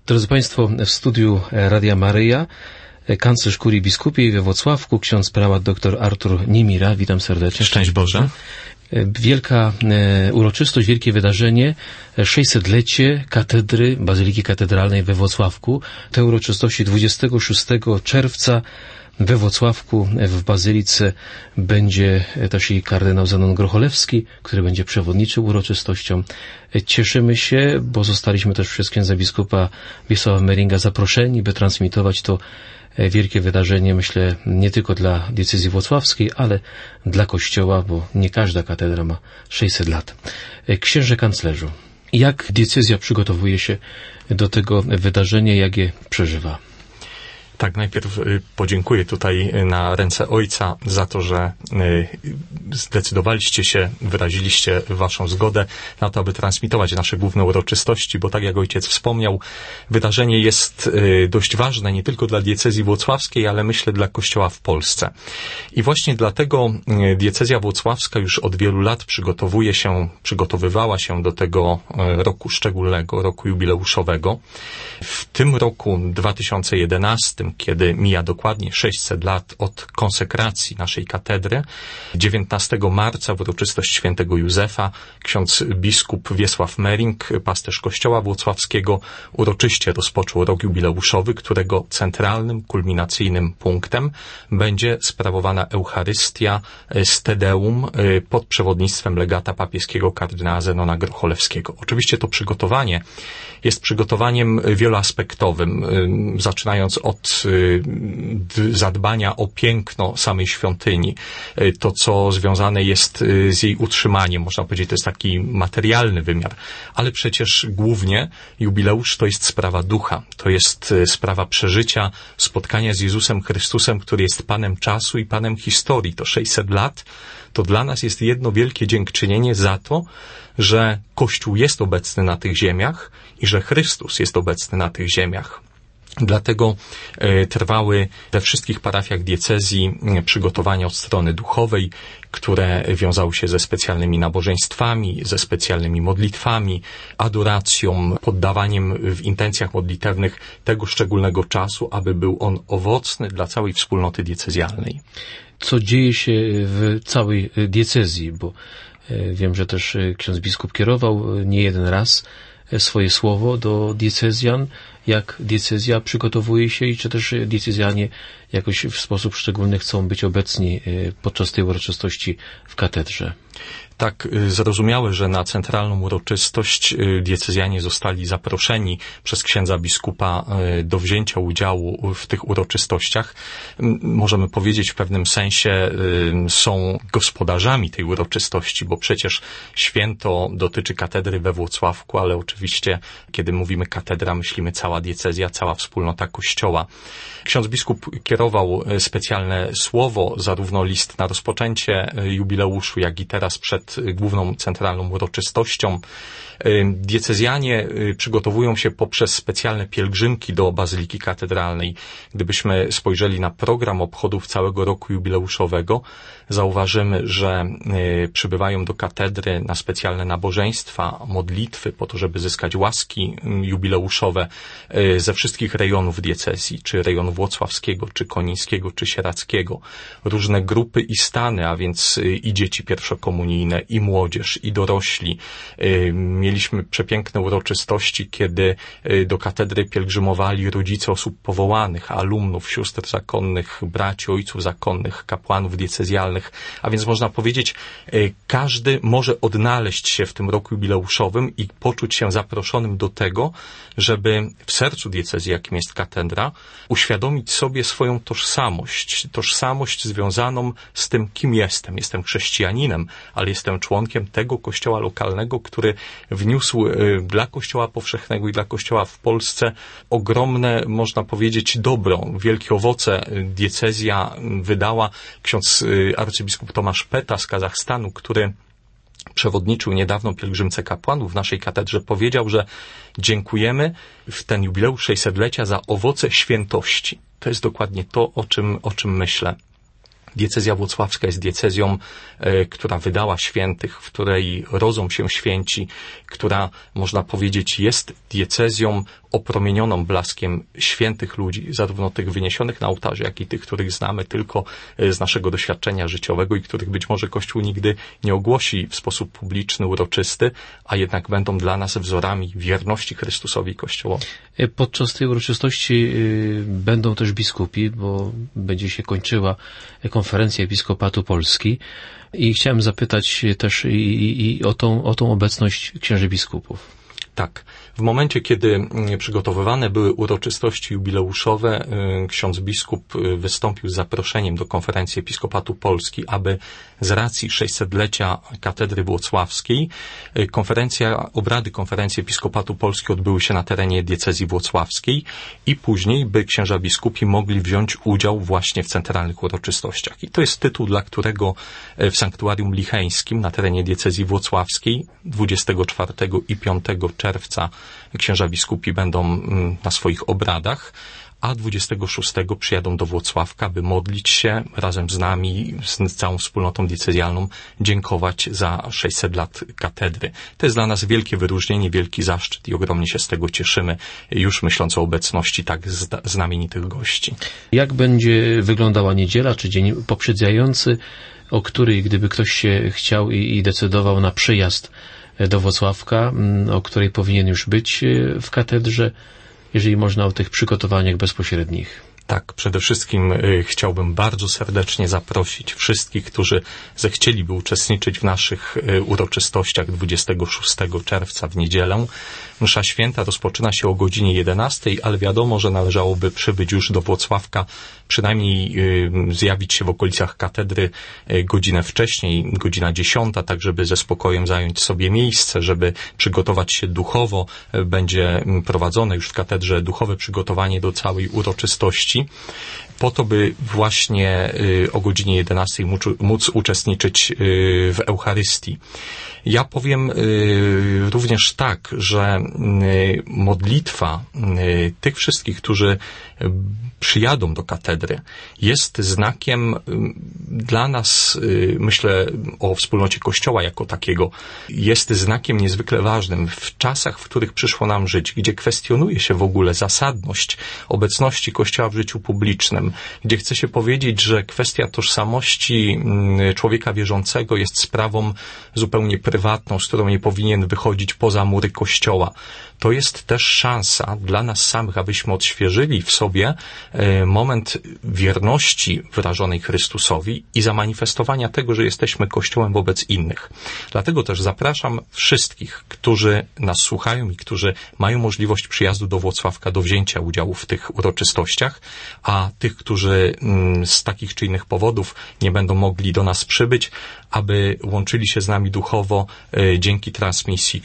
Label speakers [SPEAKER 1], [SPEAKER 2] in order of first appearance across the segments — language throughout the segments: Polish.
[SPEAKER 1] Drodzy Państwo, w studiu Radia Maryja kanclerz kurii biskupiej we Włocławku, ksiądz prałat dr Artur Niemira. Witam serdecznie.
[SPEAKER 2] Szczęść Boże.
[SPEAKER 1] Wielka uroczystość, wielkie wydarzenie, 600-lecie katedry Bazyliki Katedralnej we Włocławku. Te uroczystości 26 czerwca we Włocławku w Bazylice będzie też i kardynał Zenon Grocholewski, który będzie przewodniczył uroczystością. Cieszymy się, bo zostaliśmy też przez księdza biskupa Wiesława Meringa zaproszeni, by transmitować to wielkie wydarzenie, myślę, nie tylko dla diecezji włocławskiej, ale dla Kościoła, bo nie każda katedra ma 600 lat. Księże kanclerzu, jak diecezja przygotowuje się do tego wydarzenia, jak je przeżywa?
[SPEAKER 2] Tak, najpierw podziękuję tutaj na ręce Ojca za to, że zdecydowaliście się, wyraziliście waszą zgodę na to, aby transmitować nasze główne uroczystości, bo tak jak Ojciec wspomniał, wydarzenie jest dość ważne nie tylko dla diecezji włocławskiej, ale myślę dla Kościoła w Polsce. I właśnie dlatego diecezja włocławska już od wielu lat przygotowywała się do tego roku szczególnego, roku jubileuszowego. W tym roku 2011, kiedy mija dokładnie 600 lat od konsekracji naszej katedry, 19 marca w uroczystość świętego Józefa ksiądz biskup Wiesław Mering, pasterz Kościoła Włocławskiego, uroczyście rozpoczął rok jubileuszowy, którego centralnym, kulminacyjnym punktem będzie sprawowana Eucharystia z Te Deum pod przewodnictwem legata papieskiego kardynała Zenona Grocholewskiego. Oczywiście to przygotowanie jest przygotowaniem wieloaspektowym, zaczynając od zadbania o piękno samej świątyni, to co związane jest z jej utrzymaniem, można powiedzieć, to jest taki materialny wymiar, ale przecież głównie jubileusz to jest sprawa ducha, to jest sprawa przeżycia, spotkania z Jezusem Chrystusem, który jest Panem czasu i Panem historii. To 600 lat, to dla nas jest jedno wielkie dziękczynienie za to, że Kościół jest obecny na tych ziemiach i że Chrystus jest obecny na tych ziemiach. Dlatego trwały we wszystkich parafiach diecezji przygotowania od strony duchowej, które wiązały się ze specjalnymi nabożeństwami, ze specjalnymi modlitwami, adoracją, poddawaniem w intencjach modlitewnych tego szczególnego czasu, aby był on owocny dla całej wspólnoty diecezjalnej.
[SPEAKER 1] Co dzieje się w całej diecezji, bo wiem, że też ksiądz biskup kierował nie jeden raz swoje słowo do diecezjan, jak diecezja przygotowuje się i czy też diecezjanie jakoś w sposób szczególny chcą być obecni podczas tej uroczystości w katedrze.
[SPEAKER 2] Tak, zrozumiałe, że na centralną uroczystość diecezjanie zostali zaproszeni przez księdza biskupa do wzięcia udziału w tych uroczystościach. Możemy powiedzieć w pewnym sensie są gospodarzami tej uroczystości, bo przecież święto dotyczy katedry we Włocławku, ale oczywiście kiedy mówimy katedra, myślimy cała diecezja, cała wspólnota Kościoła. Ksiądz biskup kierował specjalne słowo, zarówno list na rozpoczęcie jubileuszu, jak i teraz przed główną centralną uroczystością. Diecezjanie przygotowują się poprzez specjalne pielgrzymki do Bazyliki Katedralnej. Gdybyśmy spojrzeli na program obchodów całego roku jubileuszowego, zauważymy, że przybywają do katedry na specjalne nabożeństwa, modlitwy, po to, żeby zyskać łaski jubileuszowe ze wszystkich rejonów diecezji, czy rejonu włocławskiego, czy konińskiego, czy sieradzkiego. Różne grupy i stany, a więc i dzieci pierwszokomunijne, i młodzież, i dorośli. Mieliśmy przepiękne uroczystości, kiedy do katedry pielgrzymowali rodzice osób powołanych, alumnów, sióstr zakonnych, braci, ojców zakonnych, kapłanów diecezjalnych. A więc można powiedzieć, każdy może odnaleźć się w tym roku jubileuszowym i poczuć się zaproszonym do tego, żeby w sercu diecezji, jakim jest katedra, uświadomić sobie swoją tożsamość związaną z tym, kim jestem. Jestem chrześcijaninem, ale jestem członkiem tego kościoła lokalnego, który wniósł dla Kościoła powszechnego i dla Kościoła w Polsce ogromne, można powiedzieć, dobro, wielkie owoce. Diecezja wydała. Ksiądz arcybiskup Tomasz Peta z Kazachstanu, który przewodniczył niedawno pielgrzymce kapłanów w naszej katedrze, powiedział, że dziękujemy w ten jubileusz 600-lecia za owoce świętości. To jest dokładnie to, o czym myślę. Diecezja włocławska jest diecezją, która wydała świętych, w której rodzą się święci, która, można powiedzieć, jest diecezją opromienioną blaskiem świętych ludzi, zarówno tych wyniesionych na ołtarze, jak i tych, których znamy tylko z naszego doświadczenia życiowego i których być może Kościół nigdy nie ogłosi w sposób publiczny, uroczysty, a jednak będą dla nas wzorami wierności Chrystusowi i Kościołowi.
[SPEAKER 1] Podczas tej uroczystości będą też biskupi, bo będzie się kończyła konferencja Episkopatu Polski i chciałem zapytać też i o tą obecność księży biskupów.
[SPEAKER 2] Tak. W momencie, kiedy przygotowywane były uroczystości jubileuszowe, ksiądz biskup wystąpił z zaproszeniem do konferencji Episkopatu Polski, aby z racji 600-lecia katedry włocławskiej obrady konferencji Episkopatu Polski odbyły się na terenie diecezji włocławskiej i później by księża biskupi mogli wziąć udział właśnie w centralnych uroczystościach. I to jest tytuł, dla którego w sanktuarium licheńskim na terenie diecezji włocławskiej 24 i 5 czerwca księża biskupi będą na swoich obradach, a 26 przyjadą do Włocławka, by modlić się razem z nami, z całą wspólnotą diecezjalną, dziękować za 600 lat katedry. To jest dla nas wielkie wyróżnienie, wielki zaszczyt i ogromnie się z tego cieszymy, już myśląc o obecności tak znamienitych gości. Jak będzie wyglądała niedziela, czy dzień poprzedzający, o której, gdyby ktoś się chciał i decydował na przyjazd do Włocławka, o której powinien już być w katedrze, jeżeli można o tych przygotowaniach bezpośrednich? Tak, przede wszystkim chciałbym bardzo serdecznie zaprosić wszystkich, którzy zechcieliby uczestniczyć w naszych uroczystościach 26 czerwca w niedzielę. Msza święta rozpoczyna się o godzinie 11, ale wiadomo, że należałoby przybyć już do Włocławka, przynajmniej zjawić się w okolicach katedry godzinę wcześniej, godzina 10, tak żeby ze spokojem zająć sobie miejsce, żeby przygotować się duchowo. Będzie prowadzone już w katedrze duchowe przygotowanie do całej uroczystości, po to, by właśnie o godzinie 11 móc uczestniczyć w Eucharystii. Ja powiem również tak, że modlitwa tych wszystkich, którzy przyjadą do katedry, jest znakiem dla nas, myślę o wspólnocie Kościoła jako takiego, jest znakiem niezwykle ważnym w czasach, w których przyszło nam żyć, gdzie kwestionuje się w ogóle zasadność obecności Kościoła w życiu publicznym, gdzie chce się powiedzieć, że kwestia tożsamości człowieka wierzącego jest sprawą zupełnie prywatną, z którą nie powinien wychodzić poza mury Kościoła. To jest też szansa dla nas samych, abyśmy odświeżyli w sobie moment wierności wyrażonej Chrystusowi i zamanifestowania tego, że jesteśmy Kościołem wobec innych. Dlatego też zapraszam wszystkich, którzy nas słuchają i którzy mają możliwość przyjazdu do Włocławka, do wzięcia udziału w tych uroczystościach, a tych, którzy z takich czy innych powodów nie będą mogli do nas przybyć, aby łączyli się z nami duchowo dzięki transmisji,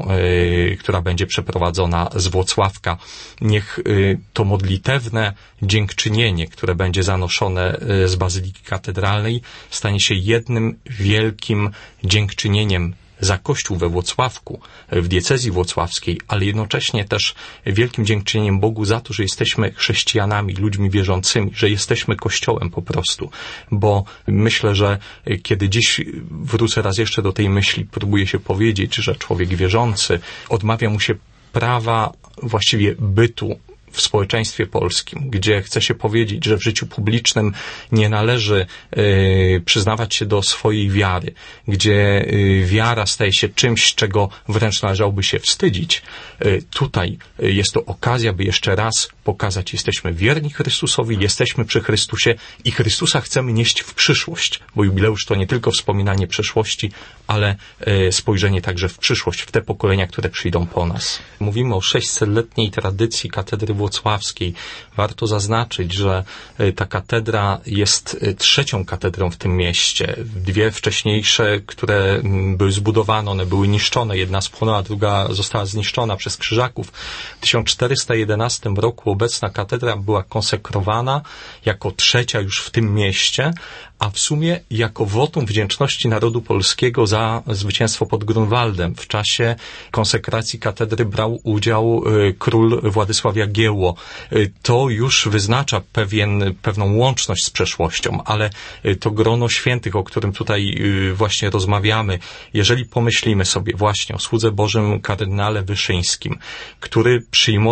[SPEAKER 2] która będzie przeprowadzona z Włocławka. Niech to modlitewne dziękczynienie, które będzie zanoszone z Bazyliki Katedralnej, stanie się jednym wielkim dziękczynieniem za Kościół we Włocławku, w diecezji włocławskiej, ale jednocześnie też wielkim dziękczynieniem Bogu za to, że jesteśmy chrześcijanami, ludźmi wierzącymi, że jesteśmy Kościołem po prostu. Bo myślę, że kiedy dziś wrócę raz jeszcze do tej myśli, próbuję się powiedzieć, że człowiek wierzący odmawia mu się prawa właściwie bytu w społeczeństwie polskim, gdzie chce się powiedzieć, że w życiu publicznym nie należy przyznawać się do swojej wiary, gdzie wiara staje się czymś, czego wręcz należałoby się wstydzić. Tutaj jest to okazja, by jeszcze raz pokazać, jesteśmy wierni Chrystusowi, jesteśmy przy Chrystusie i Chrystusa chcemy nieść w przyszłość, bo jubileusz to nie tylko wspominanie przeszłości, ale spojrzenie także w przyszłość, w te pokolenia, które przyjdą po nas. Mówimy o 600-letniej tradycji katedry włocławskiej. Warto zaznaczyć, że ta katedra jest trzecią katedrą w tym mieście. Dwie wcześniejsze, które były zbudowane, one były niszczone. Jedna spłonęła, druga została zniszczona przez Krzyżaków. W 1411 roku obecna katedra była konsekrowana jako trzecia już w tym mieście, a w sumie jako wotum wdzięczności narodu polskiego za zwycięstwo pod Grunwaldem. W czasie konsekracji katedry brał udział król Władysław Jagiełło. dzieło, to już wyznacza pewną łączność z przeszłością, ale to grono świętych, o którym tutaj właśnie rozmawiamy, jeżeli pomyślimy sobie właśnie o słudze Bożym kardynale Wyszyńskim, który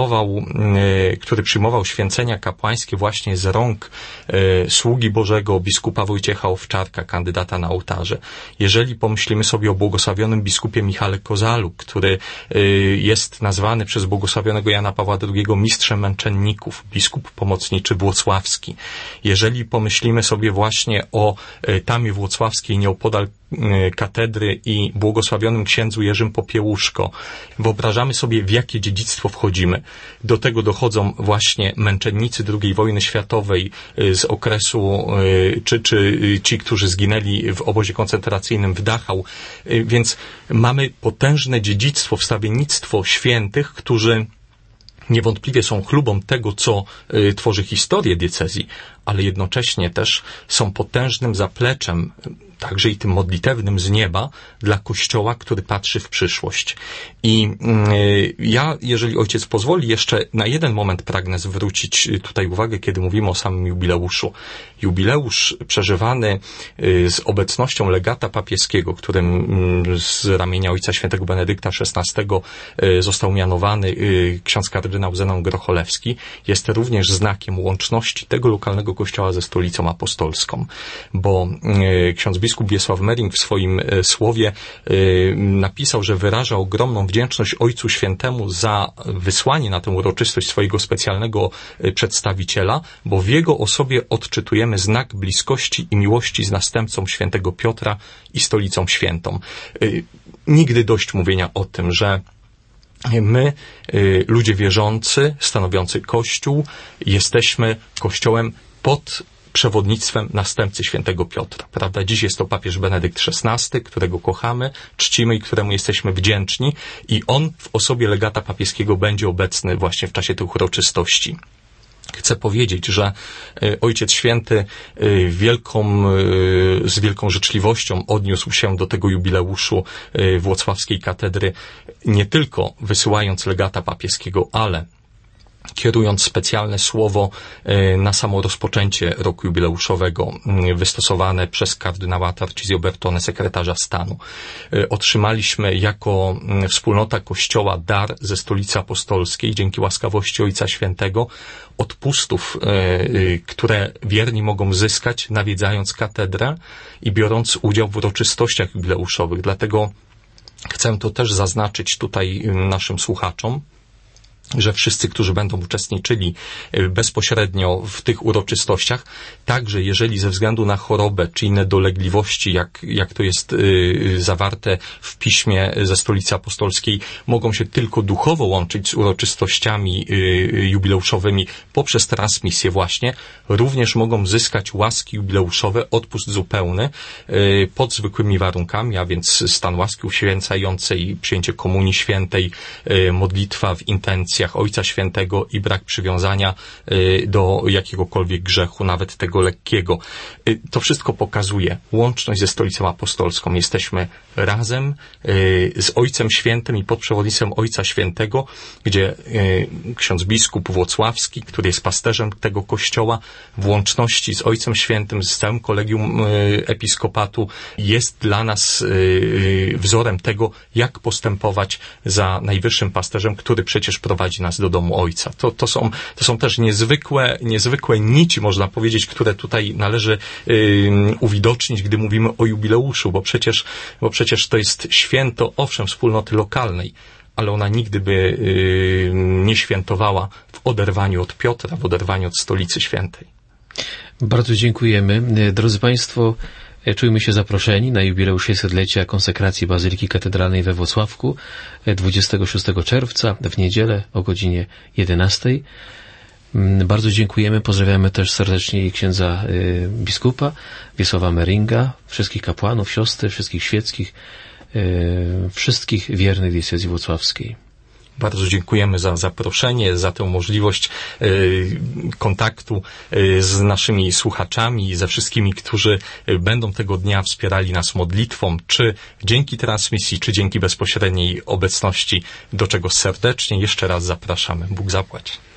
[SPEAKER 2] przyjmował święcenia kapłańskie właśnie z rąk sługi Bożego biskupa Wojciecha Owczarka, kandydata na ołtarze. Jeżeli pomyślimy sobie o błogosławionym biskupie Michale Kozalu, który jest nazwany przez błogosławionego Jana Pawła II mistrzem męczenników, biskup pomocniczy włocławski. Jeżeli pomyślimy sobie właśnie o Tamie Włocławskiej nieopodal katedry i błogosławionym księdzu Jerzym Popiełuszko, wyobrażamy sobie, w jakie dziedzictwo wchodzimy. Do tego dochodzą właśnie męczennicy II wojny światowej z okresu, czy ci, którzy zginęli w obozie koncentracyjnym w Dachau. Więc mamy potężne dziedzictwo, wstawiennictwo świętych, którzy niewątpliwie są chlubą tego, co tworzy historię diecezji, ale jednocześnie też są potężnym zapleczem, także i tym modlitewnym z nieba, dla Kościoła, który patrzy w przyszłość. I ja, jeżeli ojciec pozwoli, jeszcze na jeden moment pragnę zwrócić tutaj uwagę, kiedy mówimy o samym jubileuszu. Jubileusz przeżywany z obecnością legata papieskiego, którym z ramienia ojca świętego Benedykta XVI został mianowany ksiądz kardynał Zenon Grocholewski, jest również znakiem łączności tego lokalnego kościoła ze stolicą apostolską, bo ksiądz biskup Wiesław Mering w swoim słowie napisał, że wyraża ogromną wdzięczność Ojcu Świętemu za wysłanie na tę uroczystość swojego specjalnego przedstawiciela, bo w jego osobie odczytujemy znak bliskości i miłości z następcą świętego Piotra i stolicą świętą. Nigdy dość mówienia o tym, że my, ludzie wierzący, stanowiący Kościół, jesteśmy Kościołem pod przewodnictwem następcy świętego Piotra. Prawda? Dziś jest to papież Benedykt XVI, którego kochamy, czcimy i któremu jesteśmy wdzięczni, i on w osobie legata papieskiego będzie obecny właśnie w czasie tych uroczystości. Chcę powiedzieć, że Ojciec Święty z wielką życzliwością odniósł się do tego jubileuszu włocławskiej katedry, nie tylko wysyłając legata papieskiego, ale kierując specjalne słowo na samo rozpoczęcie roku jubileuszowego, wystosowane przez kardynała Tarcisio Bertone, sekretarza stanu. Otrzymaliśmy jako wspólnota Kościoła dar ze Stolicy Apostolskiej, dzięki łaskawości Ojca Świętego, odpustów, które wierni mogą zyskać, nawiedzając katedrę i biorąc udział w uroczystościach jubileuszowych. Dlatego chcę to też zaznaczyć tutaj naszym słuchaczom, że wszyscy, którzy będą uczestniczyli bezpośrednio w tych uroczystościach, także jeżeli ze względu na chorobę czy inne dolegliwości, jak to jest zawarte w piśmie ze Stolicy Apostolskiej, mogą się tylko duchowo łączyć z uroczystościami jubileuszowymi poprzez transmisję właśnie, również mogą zyskać łaski jubileuszowe, odpust zupełny pod zwykłymi warunkami, a więc stan łaski uświęcającej, przyjęcie komunii świętej, modlitwa w intencji Ojca Świętego i brak przywiązania do jakiegokolwiek grzechu, nawet tego lekkiego. To wszystko pokazuje łączność ze Stolicą Apostolską. Jesteśmy razem z Ojcem Świętym i pod przewodnictwem Ojca Świętego, gdzie ksiądz biskup włocławski, który jest pasterzem tego kościoła, w łączności z Ojcem Świętym, z całym kolegium episkopatu, jest dla nas wzorem tego, jak postępować za najwyższym pasterzem, który przecież prowadzi nas do domu Ojca. To są też niezwykłe nici, można powiedzieć, które tutaj należy uwidocznić, gdy mówimy o jubileuszu, bo przecież to jest święto, owszem, wspólnoty lokalnej, ale ona nigdy by nie świętowała w oderwaniu od Piotra, w oderwaniu od Stolicy Świętej.
[SPEAKER 1] Bardzo dziękujemy. Drodzy Państwo, czujmy się zaproszeni na jubileusz 600-lecia konsekracji Bazyliki Katedralnej we Włocławku 26 czerwca w niedzielę o godzinie 11. Bardzo dziękujemy. Pozdrawiamy też serdecznie księdza biskupa Wiesława Meringa, wszystkich kapłanów, siostry, wszystkich świeckich, wszystkich wiernych diecezji włocławskiej.
[SPEAKER 2] Bardzo dziękujemy za zaproszenie, za tę możliwość kontaktu z naszymi słuchaczami i ze wszystkimi, którzy będą tego dnia wspierali nas modlitwą, czy dzięki transmisji, czy dzięki bezpośredniej obecności, do czego serdecznie jeszcze raz zapraszamy. Bóg zapłać.